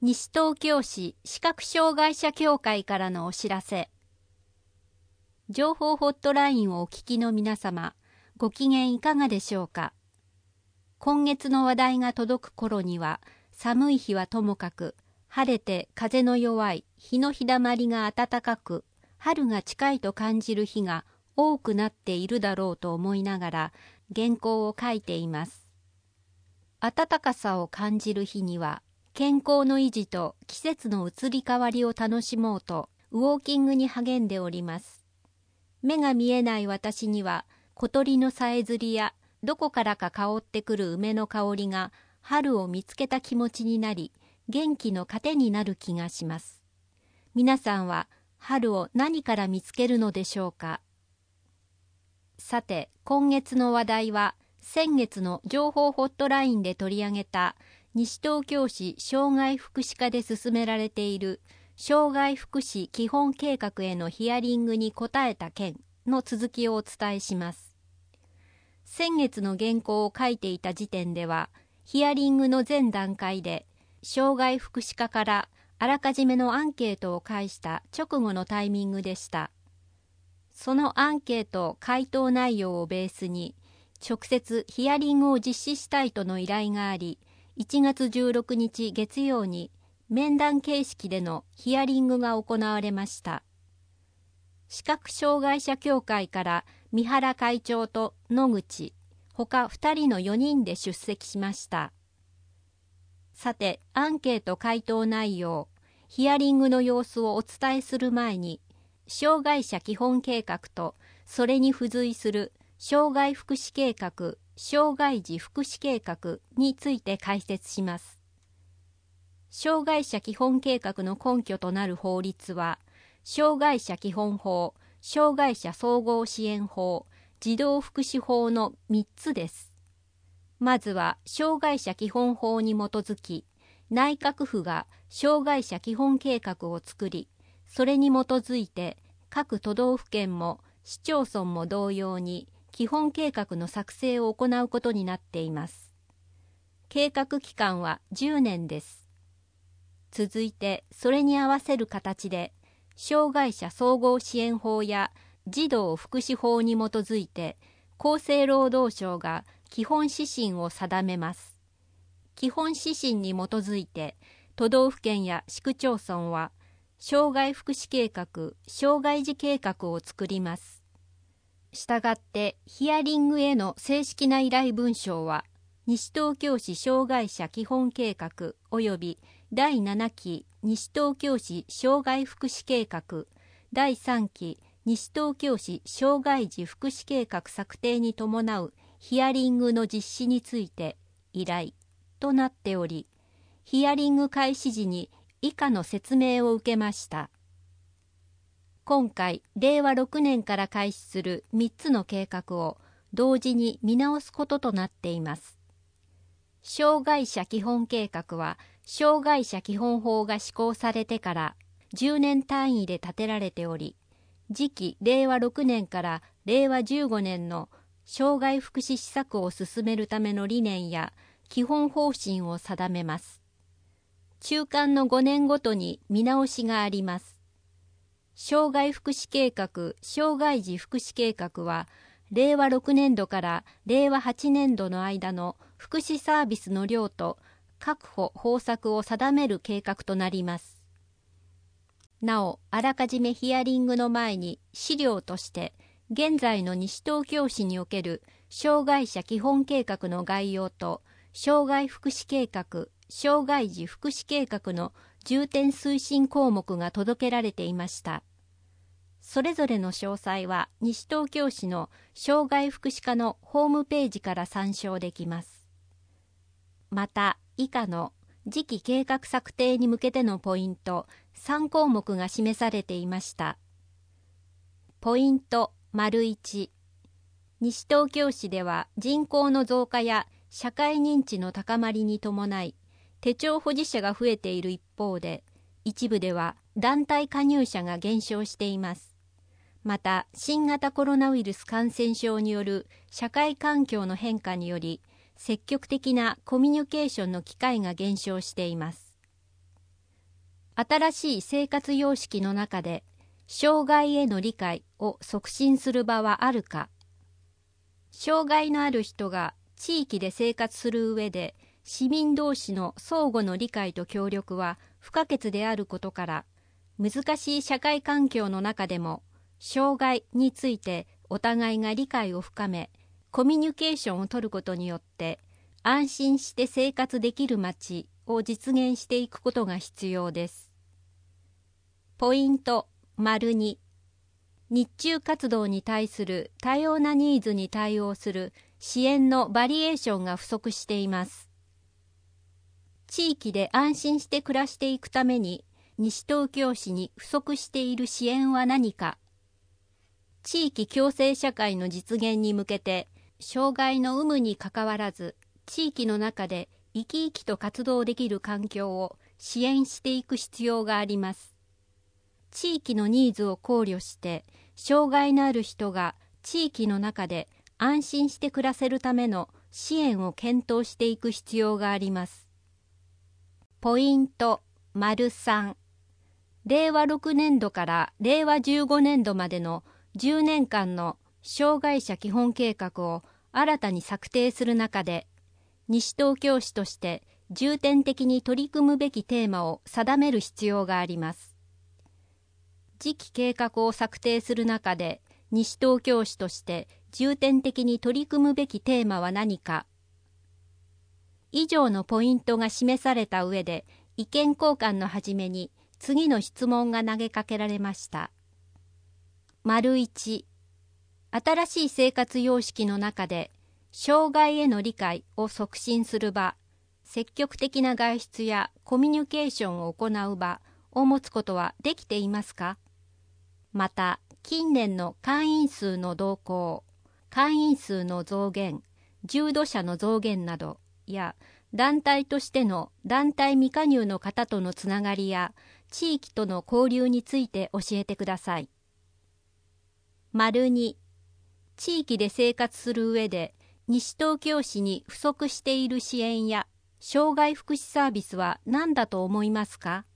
西東京市視覚障害者協会からのお知らせ。情報ホットラインをお聞きの皆様、ご機嫌いかがでしょうか。今月の話題が届く頃には、寒い日はともかく、晴れて風の弱い日の日だまりが暖かく、春が近いと感じる日が多くなっているだろうと思いながら、原稿を書いています。暖かさを感じる日には、健康の維持と季節の移り変わりを楽しもうとウォーキングに励んでおります。目が見えない私には小鳥のさえずりやどこからか香ってくる梅の香りが春を見つけた気持ちになり元気の糧になる気がします。皆さんは春を何から見つけるのでしょうか。さて今月の話題は先月の情報ホットラインで取り上げた西東京市障害福祉課で進められている障害福祉基本計画へのヒアリングに答えた件の続きをお伝えします。先月の原稿を書いていた時点では、ヒアリングの前段階で、障害福祉課からあらかじめのアンケートを返した直後のタイミングでした。そのアンケート回答内容をベースに、直接ヒアリングを実施したいとの依頼があり、1月16日月曜に面談形式でのヒアリングが行われました。視覚障害者協会から三原会長と野口、他2人の4人で出席しました。さて、アンケート回答内容、ヒアリングの様子をお伝えする前に、障害者基本計画とそれに付随する障害福祉計画、障害児福祉計画について解説します。障害者基本計画の根拠となる法律は、障害者基本法、障害者総合支援法、児童福祉法の3つです。まずは、障害者基本法に基づき、内閣府が障害者基本計画を作り、それに基づいて各都道府県も市町村も同様に、基本計画の作成を行うことになっています。計画期間は10年です。続いて、それに合わせる形で、障害者総合支援法や児童福祉法に基づいて、厚生労働省が基本指針を定めます。基本指針に基づいて、都道府県や市区町村は、障害福祉計画、障害児計画を作ります。したがってヒアリングへの正式な依頼文書は西東京市障害者基本計画及び第7期西東京市障害福祉計画第3期西東京市障害児福祉計画策定に伴うヒアリングの実施について依頼となっており、ヒアリング開始時に以下の説明を受けました。今回、令和6年から開始する3つの計画を同時に見直すこととなっています。障害者基本計画は、障害者基本法が施行されてから10年単位で立てられており、次期令和6年から令和15年の障害福祉施策を進めるための理念や基本方針を定めます。中間の5年ごとに見直しがあります。障害福祉計画、障害児福祉計画は、令和6年度から令和8年度の間の福祉サービスの量と確保・方策を定める計画となります。なお、あらかじめヒアリングの前に資料として、現在の西東京市における障害者基本計画の概要と、障害福祉計画、障害児福祉計画の重点推進項目が届けられていました。それぞれの詳細は西東京市の障害福祉課のホームページから参照できます。また、以下の次期計画策定に向けてのポイント3項目が示されていました。ポイント ① 西東京市では人口の増加や社会認知の高まりに伴い、手帳保持者が増えている一方で、一部では団体加入者が減少しています。また、新型コロナウイルス感染症による社会環境の変化により、積極的なコミュニケーションの機会が減少しています。 新しい生活様式の中で障害への理解を促進する場はあるか。障害のある人が地域で生活する上で市民同士の相互の理解と協力は不可欠であることから、難しい社会環境の中でも障害についてお互いが理解を深め、コミュニケーションを取ることによって安心して生活できる街を実現していくことが必要です。ポイント ② 日中活動に対する多様なニーズに対応する支援のバリエーションが不足しています。地域で安心して暮らしていくために西東京市に不足している支援は何か。地域共生社会の実現に向けて障害の有無にかかわらず地域の中で生き生きと活動できる環境を支援していく必要があります。地域のニーズを考慮して障害のある人が地域の中で安心して暮らせるための支援を検討していく必要があります。ポイント ③ 令和6年度から令和15年度までの10年間の障害者基本計画を新たに策定する中で、西東京市として重点的に取り組むべきテーマを定める必要があります。次期計画を策定する中で、西東京市として重点的に取り組むべきテーマは何か。以上のポイントが示された上で、意見交換の始めに次の質問が投げかけられました。1、新しい生活様式の中で、障害への理解を促進する場、積極的な外出やコミュニケーションを行う場を持つことはできていますか？また、近年の会員数の動向、会員数の増減、重度者の増減などや、団体としての団体未加入の方とのつながりや、地域との交流について教えてください。2、地域で生活する上で、西東京市に不足している支援や、障害福祉サービスは何だと思いますか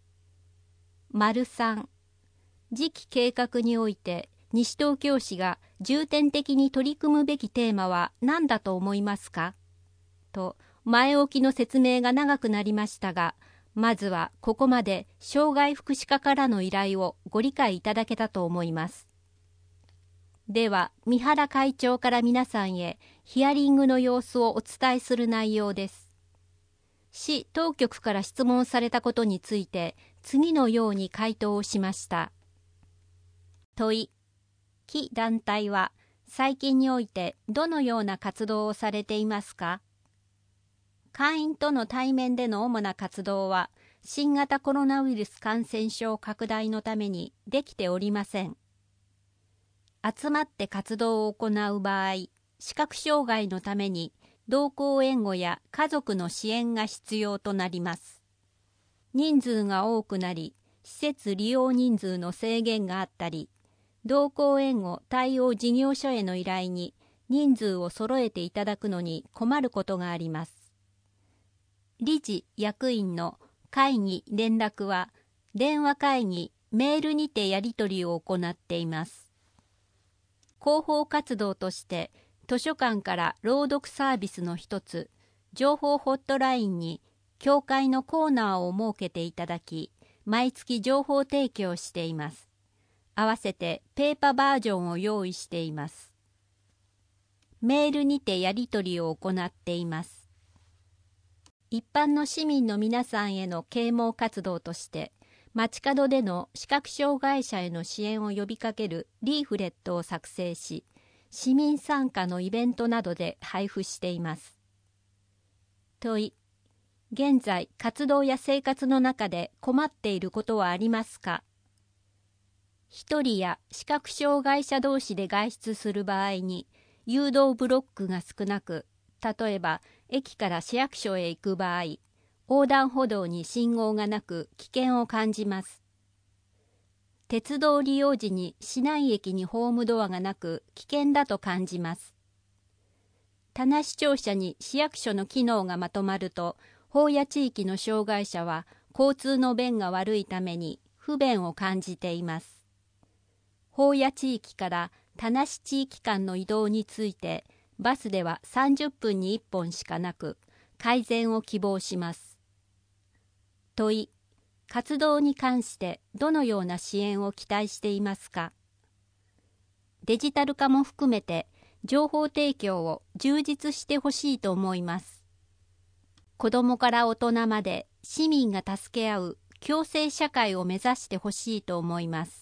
？3、次期計画において西東京市が重点的に取り組むべきテーマは何だと思いますか？と前置きの説明が長くなりましたが、まずはここまで障害福祉課からの依頼をご理解いただけたと思います。では、三原会長から皆さんへヒアリングの様子をお伝えする内容です。市当局から質問されたことについて次のように回答をしました。問い、記団体は最近においてどのような活動をされていますか？会員との対面での主な活動は新型コロナウイルス感染症拡大のためにできておりません。集まって活動を行う場合、視覚障害のために同行援護や家族の支援が必要となります。人数が多くなり、施設利用人数の制限があったり、同行援護対応事業所への依頼に人数を揃えていただくのに困ることがあります。理事・役員の会議・連絡は電話会議・メールにてやり取りを行っています。広報活動として図書館から朗読サービスの一つ、情報ホットラインに協会のコーナーを設けていただき、毎月情報提供しています。合わせてペーパーバージョンを用意しています。メールにてやり取りを行っています。一般の市民の皆さんへの啓蒙活動として、街角での視覚障害者への支援を呼びかけるリーフレットを作成し、市民参加のイベントなどで配布しています。問い、現在活動や生活の中で困っていることはありますか？一人や視覚障害者同士で外出する場合に誘導ブロックが少なく、例えば駅から市役所へ行く場合、横断歩道に信号がなく危険を感じます。鉄道利用時に市内駅にホームドアがなく危険だと感じます。棚視聴者に市役所の機能がまとまると、法や地域の障害者は交通の便が悪いために不便を感じています。宝谷地域から田無地域間の移動について、バスでは30分に1本しかなく、改善を希望します。問い、活動に関してどのような支援を期待していますか？デジタル化も含めて情報提供を充実してほしいと思います。子どもから大人まで市民が助け合う共生社会を目指してほしいと思います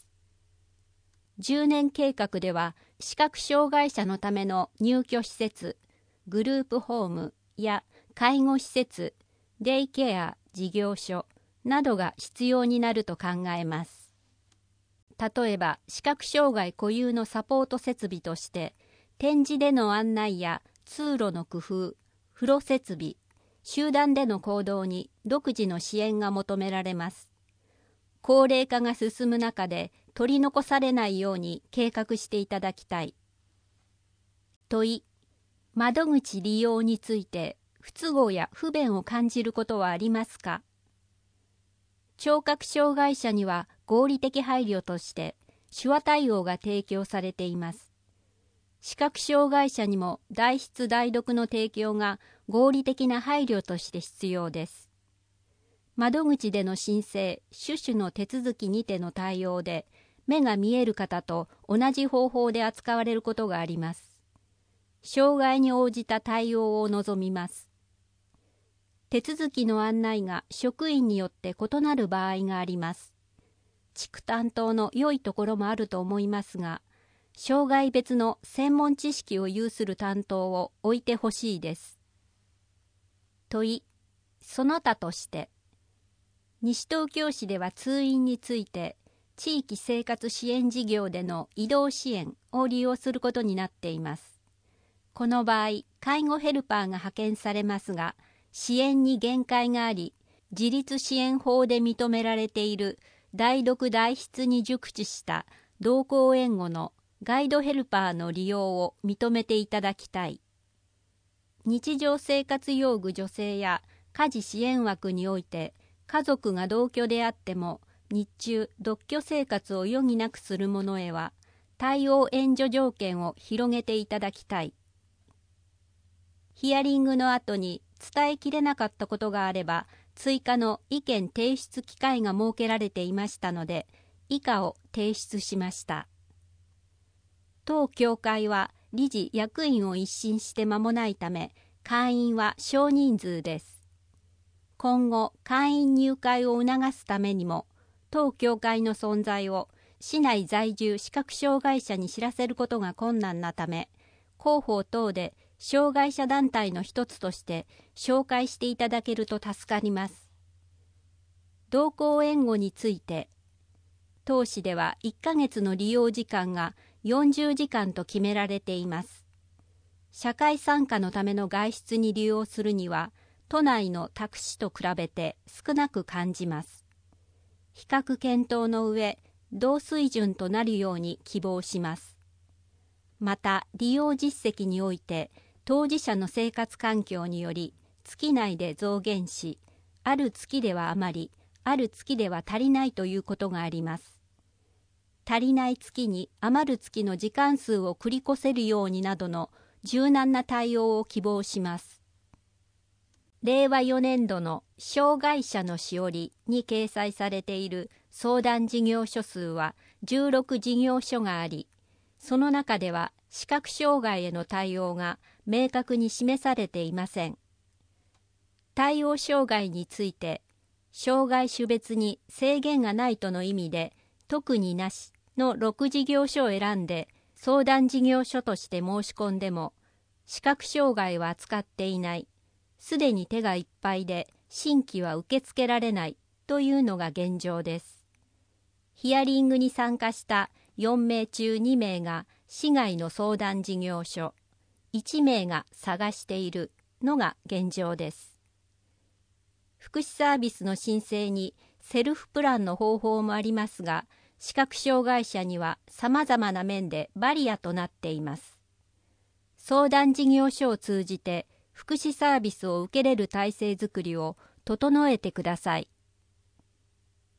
。10年計画では視覚障害者のための入居施設、グループホームや介護施設、デイケア事業所などが必要になると考えます。例えば視覚障害固有のサポート設備として展示での案内や通路の工夫、風呂設備、集団での行動に独自の支援が求められます。高齢化が進む中で取り残されないように計画していただきたい。問い、窓口利用について不都合や不便を感じることはありますか？聴覚障害者には合理的配慮として手話対応が提供されています。視覚障害者にも代筆代読の提供が合理的な配慮として必要です。窓口での申請、種々の手続きにての対応で、目が見える方と同じ方法で扱われることがあります。障害に応じた対応を望みます。手続きの案内が職員によって異なる場合があります。地区担当の良いところもあると思いますが、障害別の専門知識を有する担当を置いてほしいです。問い、その他として、西東京市では通院について、地域生活支援事業での移動支援を利用することになっています。この場合、介護ヘルパーが派遣されますが、支援に限界があり、自立支援法で認められている代読代筆に熟知した同行援護のガイドヘルパーの利用を認めていただきたい。日常生活用具助成や家事支援枠において、家族が同居であっても、日中独居生活を余儀なくする者へは、対応援助条件を広げていただきたい。ヒアリングの後に伝えきれなかったことがあれば、追加の意見提出機会が設けられていましたので、以下を提出しました。当協会は理事役員を一新して間もないため、会員は少人数です。今後、会員入会を促すためにも、当協会の存在を市内在住視覚障害者に知らせることが困難なため、広報等で障害者団体の一つとして紹介していただけると助かります。同行援護について、当市では1ヶ月の利用時間が40時間と決められています。社会参加のための外出に利用するには、都内の宅市と比べて少なく感じます。比較検討の上、同水準となるように希望します。また、利用実績において、当事者の生活環境により、月内で増減し、ある月では余り、ある月では足りないということがあります。足りない月に余る月の時間数を繰り越せるようになどの柔軟な対応を希望します。令和4年度の障害者のしおりに掲載されている相談事業所数は16事業所があり、その中では視覚障害への対応が明確に示されていません。対応障害について、障害種別に制限がないとの意味で、特になしの6事業所を選んで相談事業所として申し込んでも、視覚障害は扱っていない、すでに手がいっぱいで新規は受け付けられないというのが現状です。ヒアリングに参加した4名中2名が市外の相談事業所、1名が探しているのが現状です。福祉サービスの申請にセルフプランの方法もありますが、視覚障害者には様々な面でバリアとなっています。相談事業所を通じて福祉サービスを受けれる体制づくりを整えてください。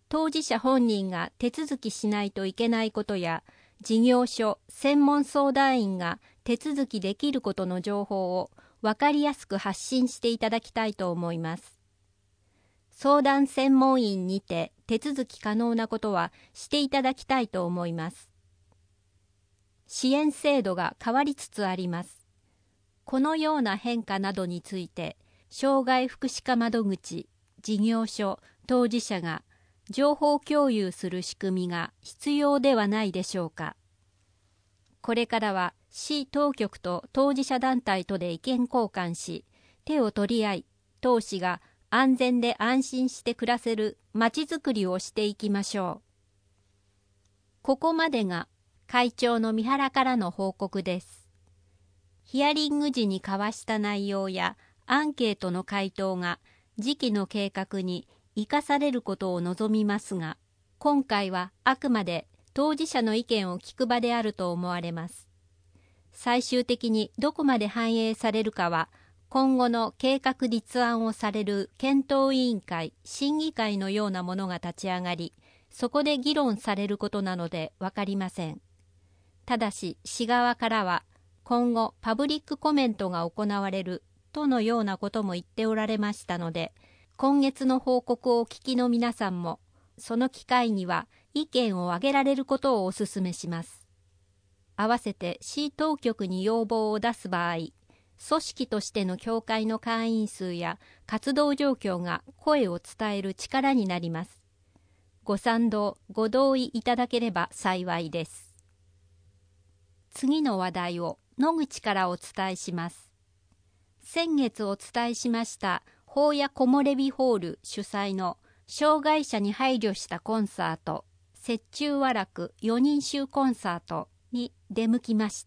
当事者本人が手続きしないといけないことや、事業所、専門相談員が手続きできることの情報を分かりやすく発信していただきたいと思います。相談専門員にて手続き可能なことはしていただきたいと思います。支援制度が変わりつつあります。このような変化などについて、障害福祉課窓口、事業所、当事者が情報共有する仕組みが必要ではないでしょうか。これからは市当局と当事者団体とで意見交換し、手を取り合い、当市が安全で安心して暮らせるまちづくりをしていきましょう。ここまでが会長の三原からの報告です。ヒアリング時に交わした内容やアンケートの回答が次期の計画に生かされることを望みますが、今回はあくまで当事者の意見を聞く場であると思われます。最終的にどこまで反映されるかは、今後の計画立案をされる検討委員会、審議会のようなものが立ち上がり、そこで議論されることなので分かりません。ただし、市側からは、今後パブリックコメントが行われるとのようなことも言っておられましたので、今月の報告をお聞きの皆さんも、その機会には意見を挙げられることをお勧めします。合わせて市当局に要望を出す場合、組織としての協会の会員数や活動状況が声を伝える力になります。ご賛同、ご同意いただければ幸いです。次の話題を野口からお伝えします。先月お伝えしました宝谷木漏れ日ホール主催の障害者に配慮したコンサート、折衷和楽4人衆コンサートに出向きました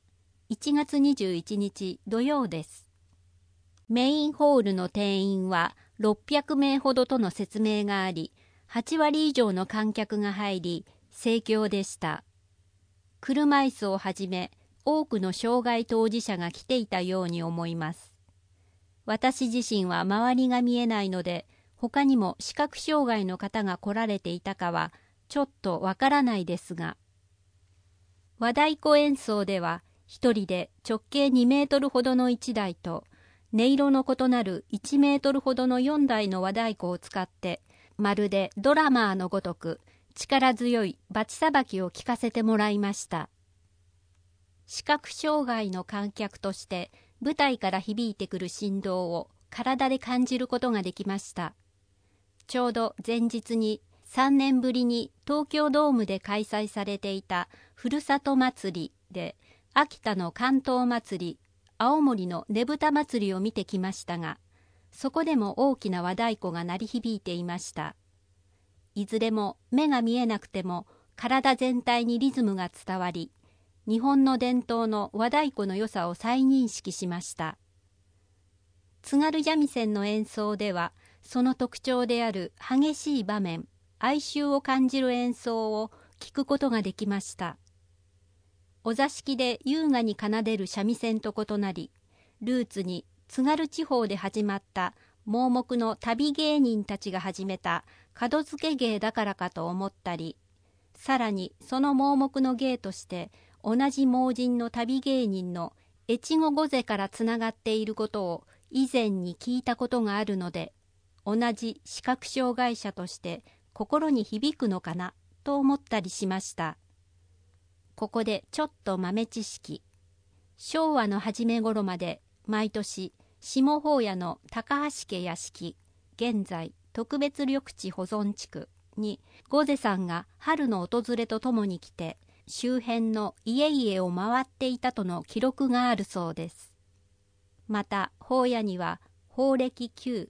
。1月21日土曜です。メインホールの定員は600名ほどとの説明があり、8割以上の観客が入り、盛況でした。車椅子をはじめ、多くの障害当事者が来ていたように思います。私自身は周りが見えないので、他にも視覚障害の方が来られていたかはちょっとわからないですが、和太鼓演奏では一人で直径2メートルほどの1台と音色の異なる1メートルほどの4台の和太鼓を使って、まるでドラマーのごとく力強いバチさばきを聞かせてもらいました。視覚障害の観客として舞台から響いてくる振動を体で感じることができました。ちょうど前日に3年ぶりに東京ドームで開催されていたふるさと祭りで、秋田の関東祭り、青森のねぶた祭りを見てきましたが、そこでも大きな和太鼓が鳴り響いていました。いずれも目が見えなくても体全体にリズムが伝わり、日本の伝統の和太鼓の良さを再認識しました。津軽三味線の演奏では、その特徴である激しい場面、哀愁を感じる演奏を聞くことができました。お座敷で優雅に奏でる三味線と異なり、ルーツに津軽地方で始まった盲目の旅芸人たちが始めた門付け芸だからかと思ったり、さらにその盲目の芸として同じ盲人の旅芸人の越後御勢からつながっていることを以前に聞いたことがあるので、同じ視覚障害者として心に響くのかなと思ったりしました。ここでちょっと豆知識。昭和の初め頃まで毎年下宝谷の高橋家屋敷、現在特別緑地保存地区に御勢さんが春の訪れとともに来て、周辺の家々を回っていたとの記録があるそうです。また宝谷には宝暦旧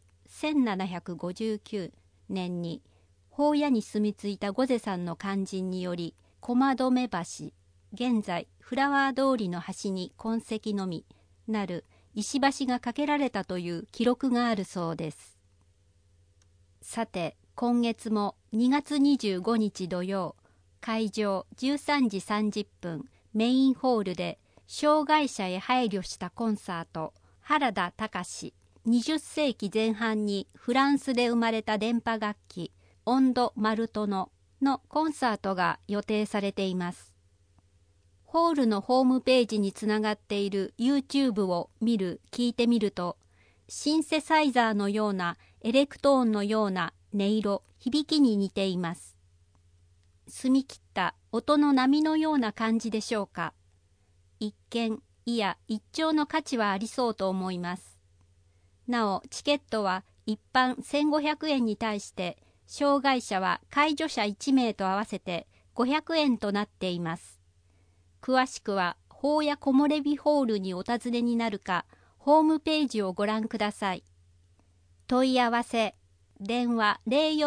1759年に宝谷に住み着いた御勢さんの勧進により、駒止橋、現在フラワー通りの端に痕跡のみなる石橋が架けられたという記録があるそうです。さて、今月も2月25日土曜、会場13時30分メインホールで障害者へ配慮したコンサート、原田隆20世紀前半にフランスで生まれた電波楽器音頭マルトノのコンサートが予定されています。ホールのホームページにつながっている YouTube を聞いてみると、シンセサイザーのようなエレクトーンのような音色、響きに似ています。澄み切った音の波のような感じでしょうか。一見、いや一聴の価値はありそうと思います。なお、チケットは一般1500円に対して、障害者は介助者1名と合わせて500円となっています。詳しくは、法や木漏れ日ホールにお尋ねになるか、ホームページをご覧ください。問い合わせ、電話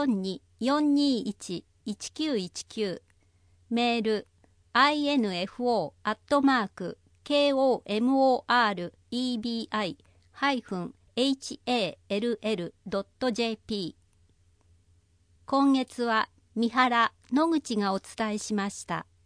042-421-1919、メール、info@kebi-hall.jp。 今月は三原野口がお伝えしました。